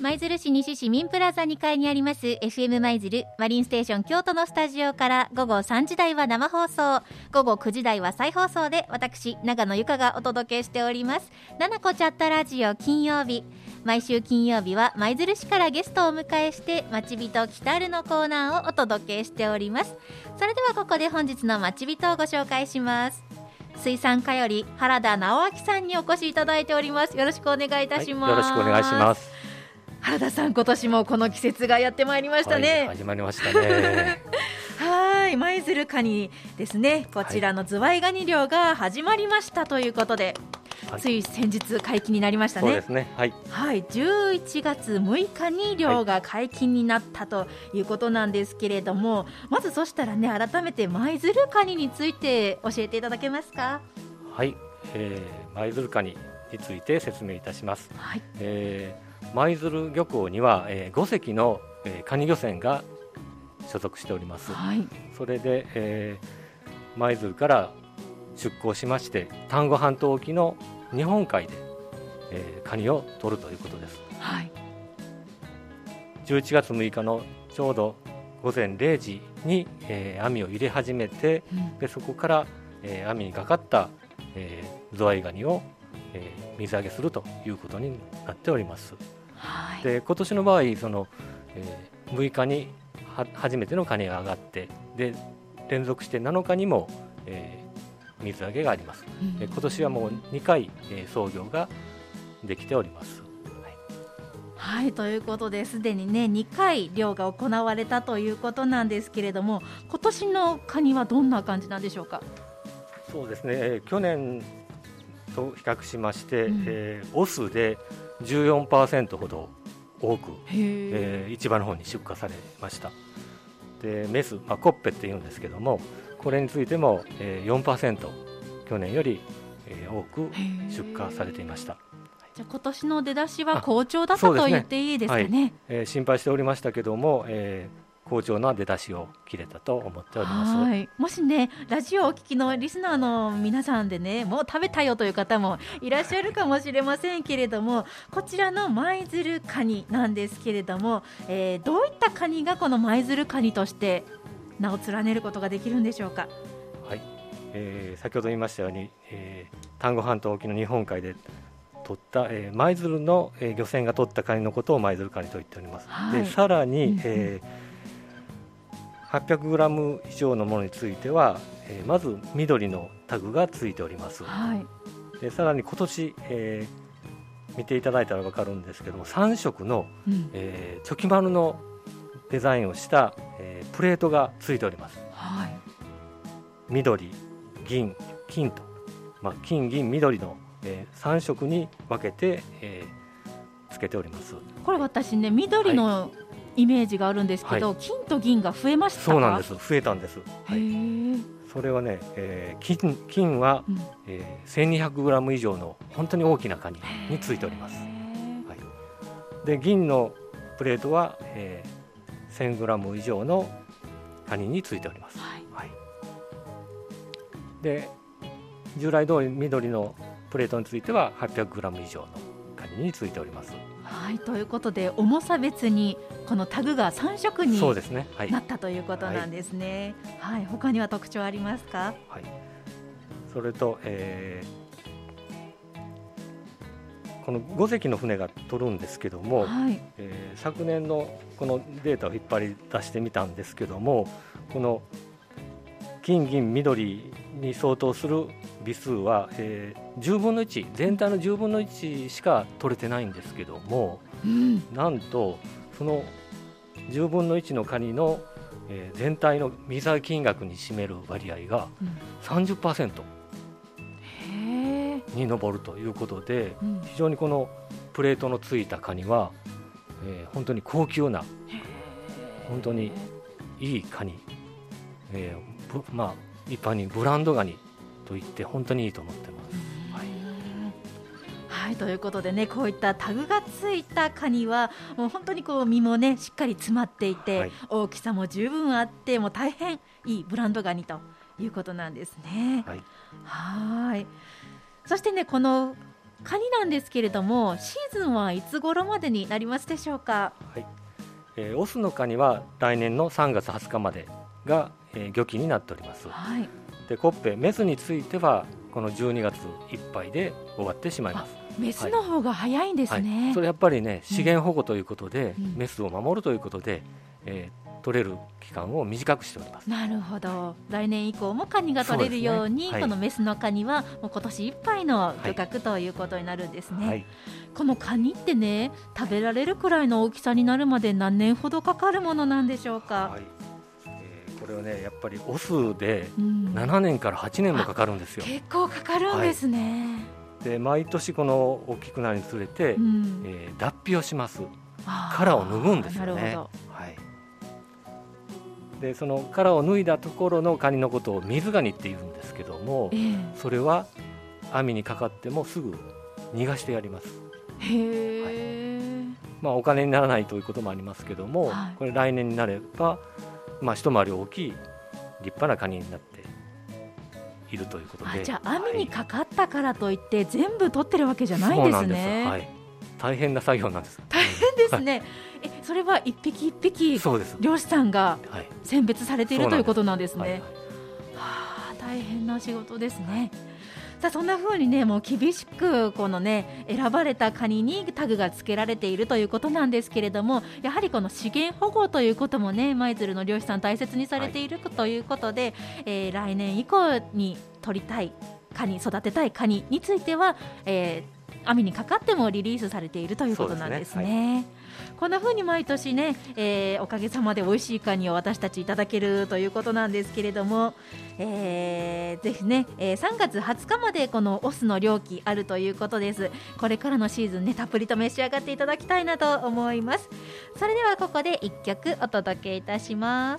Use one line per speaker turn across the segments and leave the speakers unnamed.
舞鶴市西市民プラザ2階にあります FM 舞鶴マリンステーション京都のスタジオから午後3時台は生放送、午後9時台は再放送で私長野由香がお届けしております。ななこチャットラジオ金曜日、毎週金曜日は舞鶴市からゲストをお迎えしてまちびと来たるのコーナーをお届けしております。それではここで本日のまちびとをご紹介します。水産課より原田直明さんにお越しいただいております。よろしくお願いいたします。
よろしくお願いします。
原田さん、今年もこの季節がやってまいりましたね。
始まりましたね。
はい、舞鶴カニですね。こちらのズワイガニ漁が始まりましたということで、つい先日解禁になりましたね。
そうですね。はい。
11月6日に漁が解禁になったということなんですけれども、まずそしたらね、改めて舞鶴カニについて教えていただけますか？
はい、舞鶴カニについて説明いたします。
はい。
舞鶴漁港には、5隻の、カニ漁船が所属しております。
はい。
それで、舞鶴から出港しまして丹後半島沖の日本海で、カニを取るということです。
はい。
11月6日のちょうど午前0時に、網を入れ始めて、でそこから、網にかかった、ズワイガニを、水揚げするということになっております。
はい。
で今年の場合その、6日に初めてのカニが上がって、で連続して7日にも、水揚げがあります。今年はもう2回、操業ができております。
はい、ということですでにね2回漁が行われたということなんですけれども、今年のカニはどんな感じなんでしょうか？
そうですね、去年と比較しまして、オスで 14% ほど多く、市場の方に出荷されました。でメス、コッペっていうんですけども、これについても、4% 去年より、多く出荷されていました。
じゃあ今年の出だしは好調だったと言っていいですかね。
心配しておりましたけども、好調な出だしを切れたと思っております。
はい、もしねラジオをお聞きのリスナーの皆さんでね、もう食べたよという方もいらっしゃるかもしれませんけれども、こちらの舞鶴カニなんですけれども、どういったカニがこの舞鶴カニとして名を連ねることができるんでしょうか？
はい、先ほど言いましたように、丹後半島沖の日本海で取った、舞鶴の、漁船が取ったカニのことを舞鶴カニと言っております。
はい、
でさらに、800g 以上のものについては、まず緑のタグがついております。
はい、
でさらに今年、見ていただいたら分かるんですけども、3色の、チョキ丸のデザインをした、プレートがついております。
はい、
緑、銀、金と、金、銀、緑の、3色に分けて、つけております。こ
れ私ね緑の、イメージがあるんですけど、金と銀が増えましたか？
そうなんです、増えたんです。それはね、金は、1200g 以上の本当に大きなカニについております。で銀のプレートは、1000g 以上のカニについております。で従来通り緑のプレートについては 800g 以上のカニについております。
はい、ということで重さ別にこのタグが3色になったということなんですね。はい、他には特徴ありますか？
はい、それと、この5隻の船が取るんですけども、昨年のこのデータを引っ張り出してみたんですけども、この金銀緑に相当する尾数は、10分の1、全体の10分の1しか取れてないんですけども、なんとその10分の1のカニの、全体の水揚げ金額に占める割合が 30% に上るということで、非常にこのプレートのついたカニは、本当に高級な本当にいいカニ、一般にブランドガニと言って本当にいいと思ってます。
はい、ということでね、こういったタグがついたカニはもう本当にこう身もねしっかり詰まっていて、大きさも十分あって、もう大変いいブランドガニということなんですね。はい、そしてね、このカニなんですけれども、シーズンはいつ頃までになりますでしょうか？
はい、オスのカニは来年の3月20日までが、漁期になっております。
はい、
でコッペメスについてはこの12月いっぱいで終わってしまいます。
メスの方が早いんですね。
それやっぱりね、資源保護ということで、
うん
メスを守るということで、取れる期間を短くしております。
なるほど。来年以降もカニが取れるように、このメスのカニはもう今年いっぱいの漁獲ということになるんですね。このカニってね、食べられるくらいの大きさになるまで何年ほどかかるものなんでしょうか？
これはね、やっぱりオスで7年から8年もかかるんですよ。
結構かかるんですね。
で毎年この大きくなるにつれて、脱皮をします。殻を脱ぐんですよね。
なるほど。
でその殻を脱いだところのカニのことを水ガニっていうんですけども、それは網にかかってもすぐ逃がしてやります。お金にならないということもありますけども、これ来年になれば、一回り大きい立派なカニになっているということで。
じゃあ網にかかったからといって全部取ってるわけじゃないんですね。
そうなんです。大変な作業なんです。
大変ですね。それは一匹一匹漁師さんが選別されているということなんですね。大変な仕事ですね。さあそんな風にね、もう厳しくこのね選ばれたカニにタグが付けられているということなんですけれども、やはりこの資源保護ということもね、舞鶴の漁師さん大切にされているということで、来年以降に取りたいカニ、育てたいカニについては、網にかかってもリリースされているということなんですね。こんな風に毎年ね、おかげさまで美味しいカニを私たちいただけるということなんですけれども、ぜひね、3月20日までこのオスの漁期あるということです。これからのシーズンね、たっぷりと召し上がっていただきたいなと思います。それではここで1曲お届けいたします。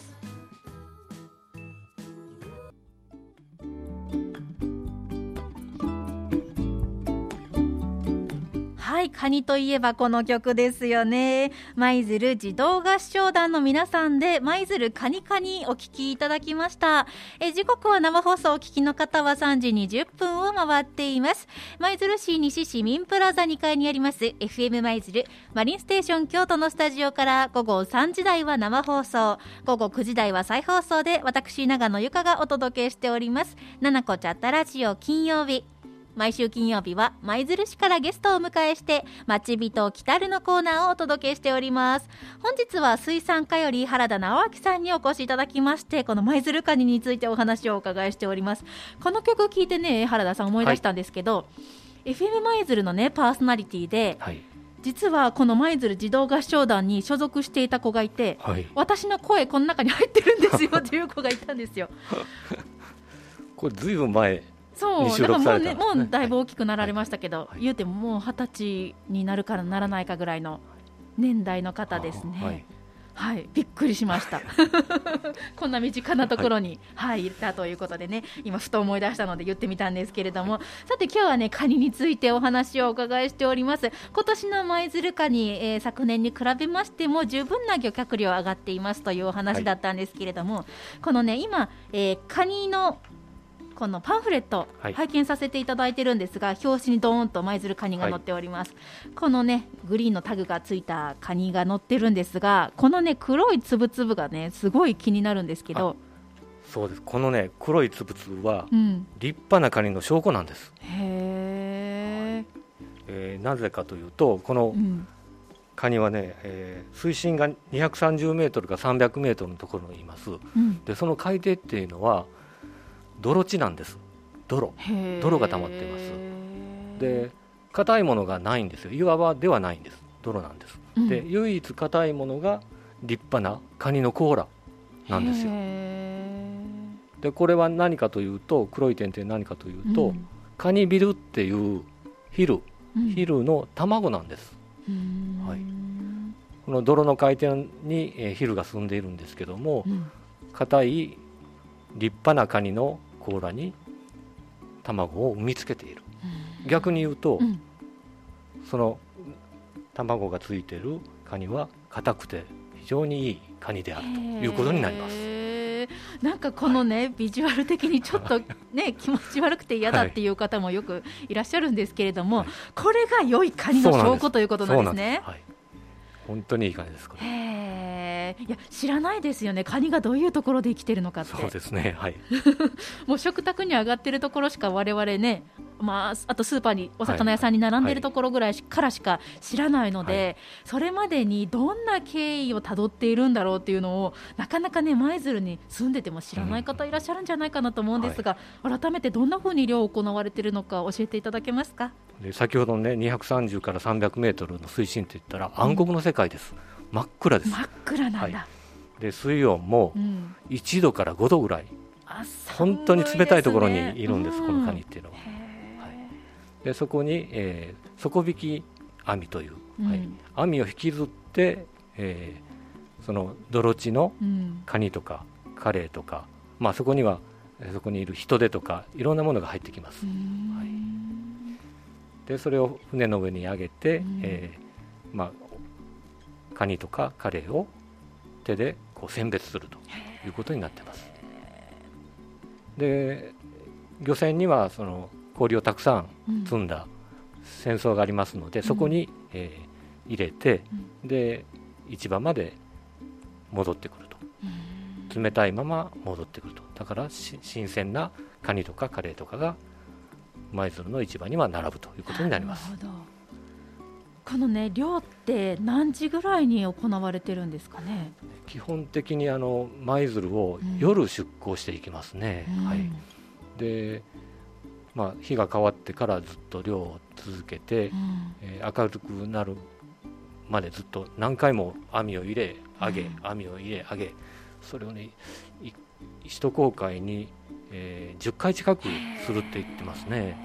はい、カニといえばこの曲ですよね。舞鶴児童合唱団の皆さんで舞鶴カニカニお聞きいただきました。時刻は生放送お聞きの方は3時20分を回っています。舞鶴市西市民プラザ2階にあります FM 舞鶴マリンステーション京都のスタジオから午後3時台は生放送、午後9時台は再放送で私長野由香がお届けしております。ななこちゃったラジオ金曜日。毎週金曜日は舞鶴市からゲストをお迎えして町人来たるのコーナーをお届けしております。本日は水産課より原田直明さんにお越しいただきまして、この舞鶴カニについてお話をお伺いしております。この曲聴いてね、原田さん思い出したんですけど、FM 舞鶴のねパーソナリティで、実はこの舞鶴児童合唱団に所属していた子がいて、私の声この中に入ってるんですよっていう子がいたんですよ。
これずいぶん前
そうだからもうね、もうだいぶ大きくなられましたけど、言うてももう20歳になるからならないかぐらいの年代の方ですね。びっくりしましたこんな身近なところに、いたということでね、今ふと思い出したので言ってみたんですけれども、さて今日はねカニについてお話をお伺いしております。今年の舞鶴カニ、昨年に比べましても十分な漁獲量上がっていますというお話だったんですけれども、このね今、カニのこのパンフレット、拝見させていただいてるんですが、表紙にドーンと舞鶴カニが載っております。このねグリーンのタグがついたカニが載ってるんですが、このね黒いつぶつぶがねすごい気になるんですけど。
そうです。このね黒いつぶつぶは、立派なカニの証拠なんです。なぜかというと、このカニはね、水深が230メートルか300メートルのところにいます。でその海底っていうのは泥地なんです。泥が溜まっています。で硬いものがないんですよ。岩場ではないんです。泥なんです。で唯一硬いものが立派なカニの甲羅なんですよ。でこれは何かというと、黒い点々何かというと、カニビルっていうヒルの卵なんです。この泥の海底に、ヒルが住んでいるんですけども、硬い立派なカニの甲羅に卵を産みつけている。逆に言うと、その卵がついているカニは硬くて非常にいいカニであるということになります。
なんかこのねビジュアル的にちょっとね気持ち悪くて嫌だっていう方もよくいらっしゃるんですけれども、はい、これが良いカニの証拠ということなんですね。
はい、本当にいいカニですこれ。
いや知らないですよね、カニがどういうところで生きてるのかって。
そうですね、はい
もう食卓に上がってるところしか我々ね、あとスーパーにお魚屋さんに並んでるところぐらいからしか知らないので、はい、それまでにどんな経緯をたどっているんだろうっていうのをなかなかね舞鶴に住んでても知らない方いらっしゃるんじゃないかなと思うんですが、はい、改めてどんな風に漁行われているのか教えていただけますか。
で先ほどね230から300メートルの水深といったら暗黒の世界です、真っ暗です。
真っ暗なんだ、はい、
で水温も1度から5度ぐらい、本当に冷たいところにいるんです、このカニっていうのは。でそこに、底引き網という、網を引きずって、その泥地のカニとかカレイとか、そこにいる人手とかいろんなものが入ってきます。でそれを船の上に上げて、カニとかカレイを手でこう選別するということになっています。で漁船にはその氷をたくさん積んだ船倉がありますので、そこに、入れて、で市場まで戻ってくると、冷たいまま戻ってくると。だから新鮮なカニとかカレイとかが舞鶴の市場には並ぶということになります。
なるほど。このね漁って何時ぐらいに行われてるんですかね。
基本的に舞鶴を夜出港していきますね、で日が変わってからずっと漁を続けて、明るくなるまでずっと何回も網を入れ上げ、網を入れ上げ、それをね一航海に、10回近くするって言ってますね。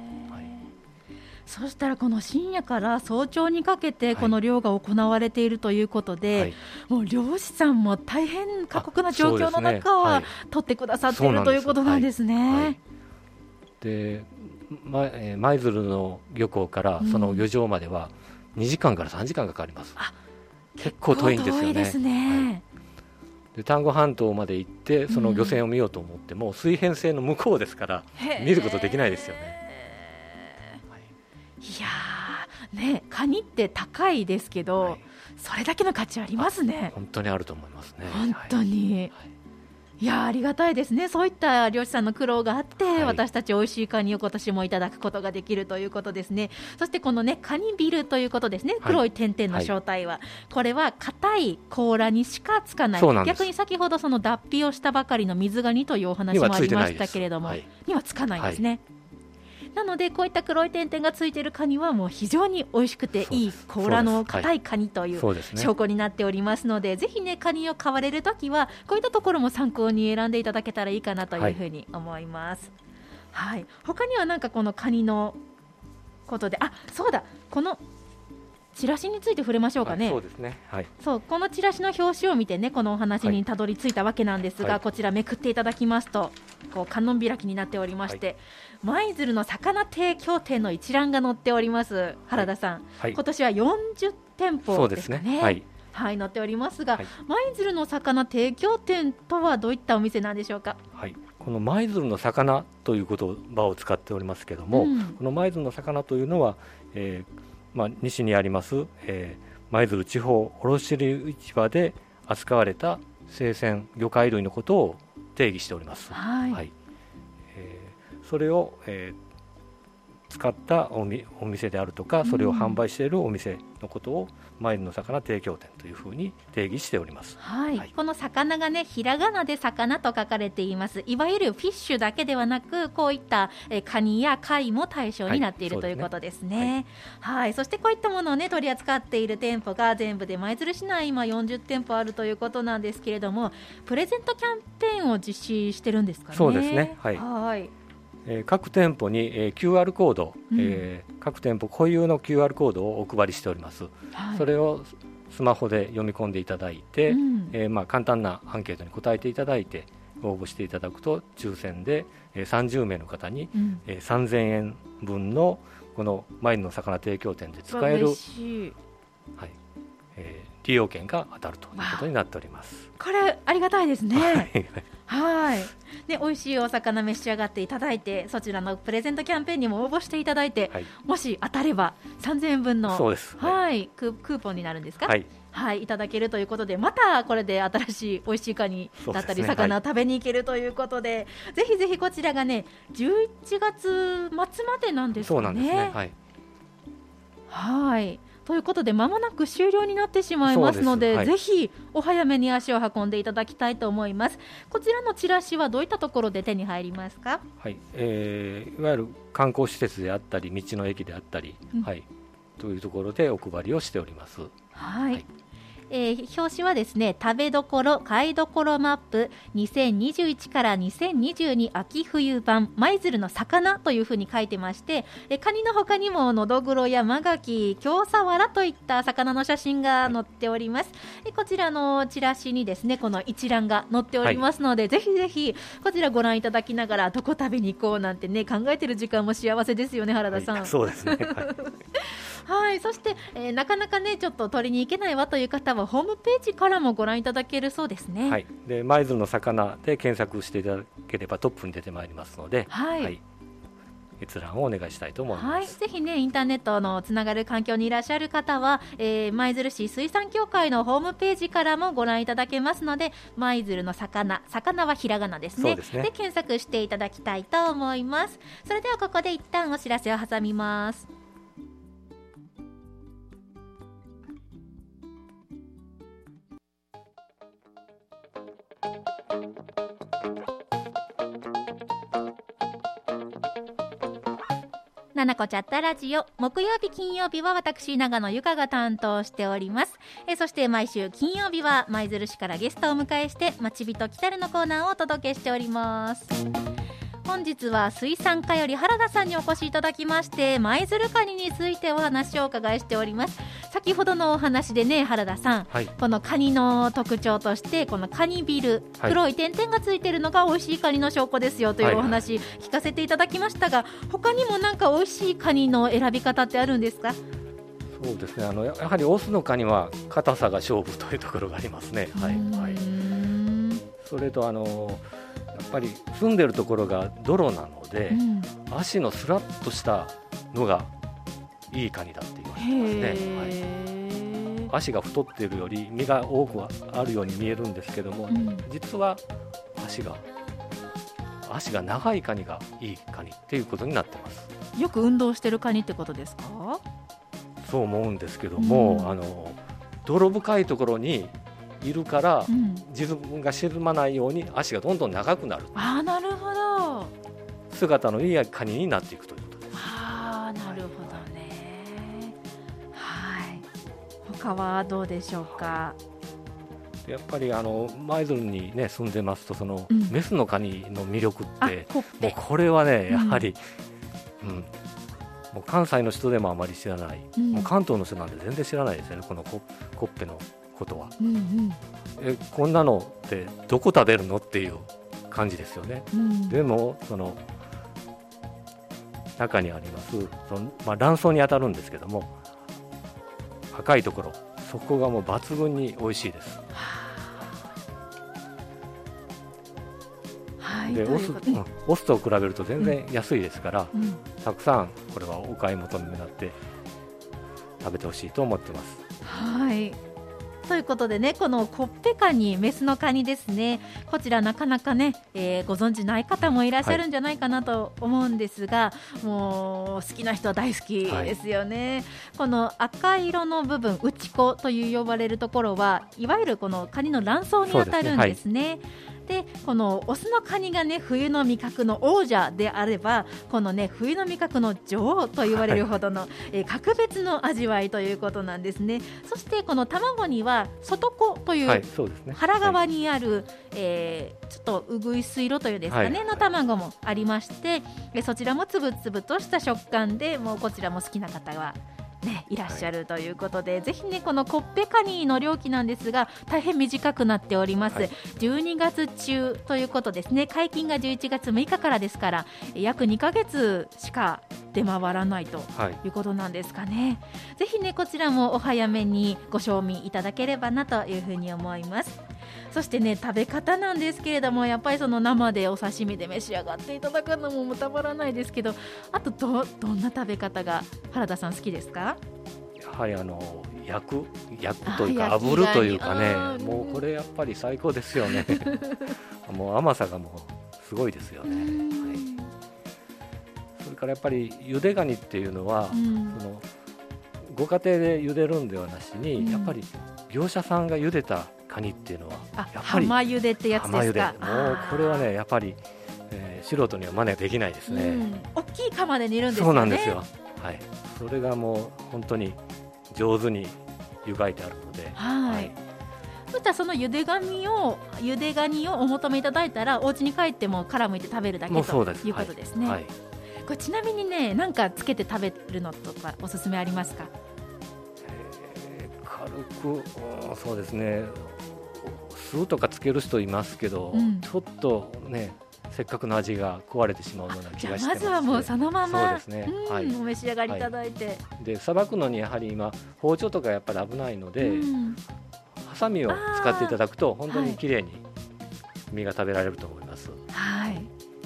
そうしたらこの深夜から早朝にかけてこの漁が行われているということで、もう漁師さんも大変過酷な状況の中は取ってくださっているということなんですね。
で舞鶴の漁港からその漁場までは2時間から3時間かかります。結構遠いんですよね。
遠いですね。
で丹後半島まで行ってその漁船を見ようと思っても、水平線の向こうですから見ることできないですよね。
いやね、カニって高いですけど、それだけの価値ありますね。
本当にあると思いますね。
本当に、いやありがたいですね。そういった漁師さんの苦労があって、私たち美味しいカニを今年もいただくことができるということですね。そしてこのねカニビルということですね。黒い点々の正体は、これは硬い甲羅にしかつかない。逆に先ほどその脱皮をしたばかりの水ガニというお話もありましたけれども、にはつかないんですね。なのでこういった黒い点々がついているカニはもう非常に美味しくていい甲羅の硬いカニという証拠になっておりますので、ぜひねカニを買われるときはこういったところも参考に選んでいただけたらいいかなというふうに思います。他にはなんかこのカニのことで、そうだ、このチラシについて触れましょうかね。
そうですね、
このチラシの表紙を見てねこのお話にたどり着いたわけなんですが、こちらめくっていただきますとこう観音開きになっておりまして、舞鶴の魚提供店の一覧が載っております。原田さん、今年は40店舗ですかね。載っておりますが、舞鶴の魚提供店とはどういったお店なんでしょうか。
この舞鶴の魚という言葉を使っておりますけれども、この舞鶴の魚というのは、西にあります、舞鶴地方卸売市場で扱われた生鮮魚介類のことを定義しております。それを、使ったお店であるとか、それを販売しているお店のことを舞鶴の魚提供店というふうに定義しております。
この魚がねひらがなで魚と書かれています。いわゆるフィッシュだけではなくこういったカニや貝も対象になっているということですね。そしてこういったものをね取り扱っている店舗が全部で舞鶴市内今40店舗あるということなんですけれども、プレゼントキャンペーンを実施してるんですかね。
そうですね。各店舗に、QR コード、各店舗固有の QR コードをお配りしております。それをスマホで読み込んでいただいて、簡単なアンケートに答えていただいて応募していただくと抽選で、30名の方に、3000円分のこの舞鶴の魚提供店で使える、 利用券が当たるということになっております。
これありがたいですね。
はい
ね、美味しいお魚召し上がっていただいて、そちらのプレゼントキャンペーンにも応募していただいて、はい、もし当たれば3000円分の、
そうです、
クーポンになるんですか、
はい
いただけるということで、またこれで新しい美味しいカニだったり、魚を食べに行けるということで、ぜひぜひこちらがね11月末までなんですかね。
そうなんですね。
はいということで、間もなく終了になってしまいますので、ぜひお早めに足を運んでいただきたいと思います。こちらのチラシはどういったところで手に入りますか？
はい、いわゆる観光施設であったり、道の駅であったり、というところでお配りをしております。
表紙はですね、食べどころ買いどころマップ2021から2022秋冬版舞鶴の魚というふうに書いてまして、カニの他にものどぐろやマガキ、京さわらといった魚の写真が載っております。こちらのチラシにですね、この一覧が載っておりますので、ぜひぜひこちらご覧いただきながら、どこ食べに行こうなんてね、考えてる時間も幸せですよね、原田さん。
そうですね。
そして、なかなかねちょっと取りに行けないわという方はホームページからもご覧いただけるそうですね。
で舞鶴の魚で検索していただければトップに出てまいりますので、閲覧をお願いしたいと思います。
ぜひねインターネットのつながる環境にいらっしゃる方は、舞鶴市水産協会のホームページからもご覧いただけますので、舞鶴の魚はひらがなですね。で検索していただきたいと思います。それではここで一旦お知らせを挟みます。ななこチャッタラジオ、木曜日金曜日は私長野由香が担当しております。そして毎週金曜日は舞鶴市からゲストをお迎えしてまちびと来たるのコーナーをお届けしております。本日は水産課より原田さんにお越しいただきまして、舞鶴カニについてお話をお伺いしております。先ほどのお話でね、原田さん、このカニの特徴として、このカニビル、黒い点々がついているのが美味しいカニの証拠ですよというお話聞かせていただきましたが、他にもなんか美味しいカニの選び方ってあるんですか？
そうですね、やはりオスのカニは硬さが勝負というところがありますね。それとやっぱり住んでるところが泥なので、足のスラッとしたのがいいカニだって言われてますね。足が太っているより身が多くあるように見えるんですけども、実は足が長いカニがいいカニっていうことになってます。
よく運動してるカニってことですか？
そう思うんですけども、泥深いところにいるから、自分が沈まないように足がどんどん長くなる。
なるほど。
姿のいいカニになっていくということです。
なるほどね。他はどうでしょうか？
やっぱり舞鶴に、ね、住んでますと、その、メスのカニの魅力って、もうこれはねやはり、もう関西の人でもあまり知らない、もう関東の人なんて全然知らないですよね、このコッペのことは。こんなのってどこ食べるのっていう感じですよね。でもその中にあります卵巣に当たるんですけども、赤いところ、そこがもう抜群に美味しいです。でオスと比べると全然安いですから、たくさんこれはお買い求めになって食べてほしいと思ってます。
ということでね、このコッペカニ、メスのカニですね、こちらなかなかね、ご存知ない方もいらっしゃるんじゃないかなと思うんですが、もう好きな人は大好きですよね。この赤色の部分、内子という呼ばれるところは、いわゆるこのカニの卵巣に当たるんですね。でこのオスのカニがね、冬の味覚の王者であれば、このね、冬の味覚の女王と言われるほどの、格別の味わいということなんですね。そしてこの卵には外子という腹側にある、ちょっとうぐいす色というですかね、の卵もありまして、そちらもつぶつぶとした食感で、もうこちらも好きな方はいらっしゃるということで、ぜひね、このコッペカニの料金なんですが大変短くなっております。12月中ということですね。解禁が11月6日からですから、約2ヶ月しか出回らないということなんですかね。ぜひねこちらもお早めにご賞味いただければなというふうに思います。そしてね食べ方なんですけれども、やっぱりその生でお刺身で召し上がっていただくのもたまらないですけど、あと どんな食べ方が原田さん好きですか？
やはり焼くというか炙るというかね、もうこれやっぱり最高ですよねもう甘さがもうすごいですよね、はい、それからやっぱり茹でガニっていうのは、そのご家庭で茹でるんではなしに、やっぱり業者さんが茹でたカニっていうのはやっぱり
浜茹でってやつですか？
もうこれはねやっぱり、素人には真似できないですね、
大きい釜で煮るんですよね。
そうなんですよ、はい、それがもう本当に上手に湯がいてあるので、
はい、そしたらその茹でガニをお求めいただいたらお家に帰っても殻むいて食べるだけということですね。はい、これちなみにね何かつけて食べるのとかおすすめありますか？
軽く、そうですね、酢とかつける人いますけど、ちょっとねせっかくの味が壊れてしまうような気がしてます。じゃあまずはもうそのまま、そうですね、はい、お召し上がりいただいて、 でさばくのにやはり今包丁とかやっぱり危ないので、ハサミを使っていただくと本当にきれいに身が食べられると思います。はい、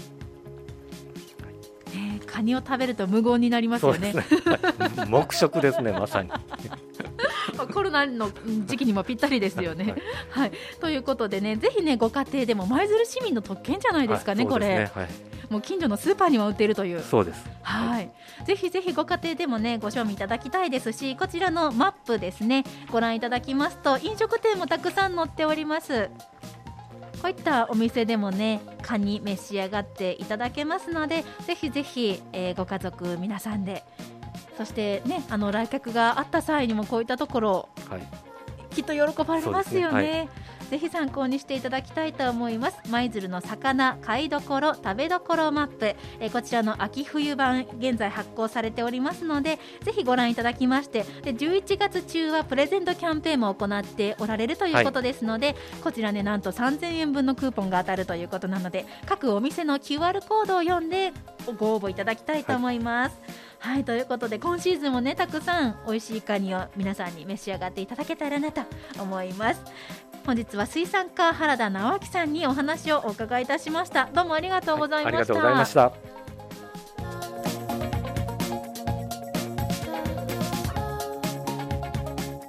カニを食べると無言になりますよね。
黙食ですねまさに
コロナの時期にもぴったりですよねはい、ということでねぜひねご家庭でも舞鶴市民の特権じゃないですかね、これ、はい、もう近所のスーパーにも売っているという。
そうです、
はい、ぜひぜひご家庭でもねご賞味いただきたいですし、こちらのマップですねご覧いただきますと飲食店もたくさん載っております。こういったお店でもねカニ召し上がっていただけますので、ぜひぜひ、ご家族皆さんで、そしてね来客があった際にもこういったところ、はい、きっと喜ばれますよね。ぜひ参考にしていただきたいと思います。舞鶴の魚買いどころ食べどころマップ、こちらの秋冬版現在発行されておりますので、ぜひご覧いただきまして、で11月中はプレゼントキャンペーンも行っておられるということですので、こちらねなんと3000円分のクーポンが当たるということなので、各お店の QR コードを読んでご応募いただきたいと思います。はい、ということで今シーズンもねたくさん美味しいカニを皆さんに召し上がっていただけたらなと思います。本日は水産課原田直明さんにお話をお伺いいたしました。どうもありがとうございました。
ありがとうございました。